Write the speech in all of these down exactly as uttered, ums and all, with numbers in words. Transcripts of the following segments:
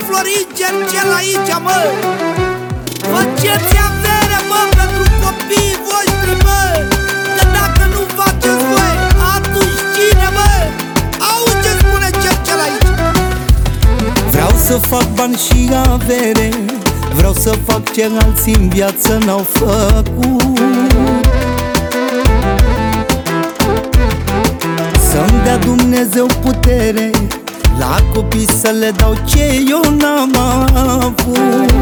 Florin Cercel aici, mă! Faceți avere, mă, pentru copiii voștri, mă! Că dacă nu faceți voi, atunci cine, mă? Auzi ce spune Cercel aici? Vreau să fac bani și avere, vreau să fac ce alții în viață n-au făcut. Să-mi dea Dumnezeu putere, la copii să le dau ce eu n-am avut.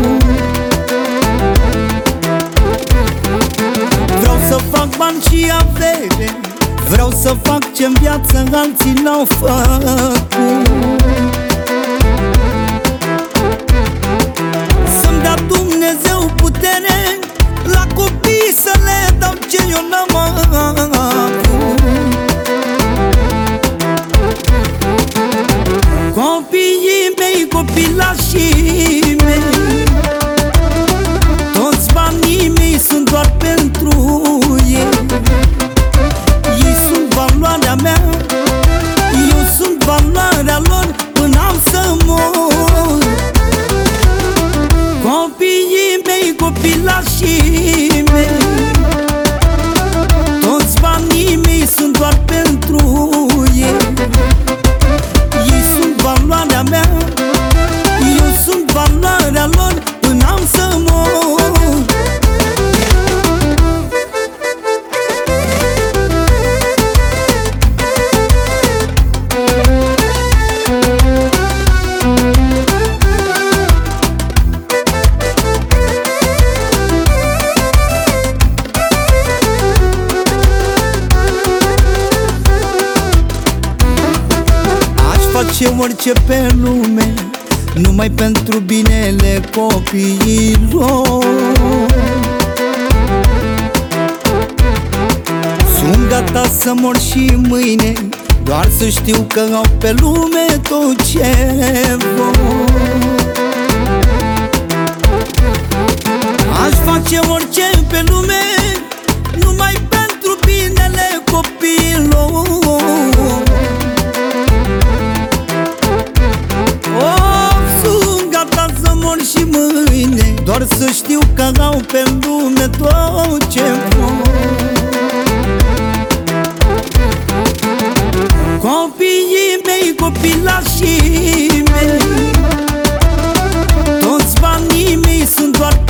Vreau să fac bani și avere, vreau să fac ce în viață alții n-au făcut. Să-mi dea Dumnezeu putere, la copii să le dau ce eu n-am avut. Copiii mei, copilașii mei, toți banii mei sunt doar pentru ei. Ei sunt valoarea mea, eu sunt valoarea lor până am să mor. Copiii mei, copilașii mei, toți banii mei sunt doar pentru ei. Ei sunt valoarea mea, eu sunt valoarea lor până am să mor. Face orice pe lume, numai pentru binele copiilor. Sunt gata să mor și mâine, doar să știu că au pe lume tot ce vor. Aș face orice pe lume, numai pentru binele copiilor. Și mâine, doar să știu că au pe lume tot ce vor. Copiii mei, copilașii mei, toți banii mei sunt doar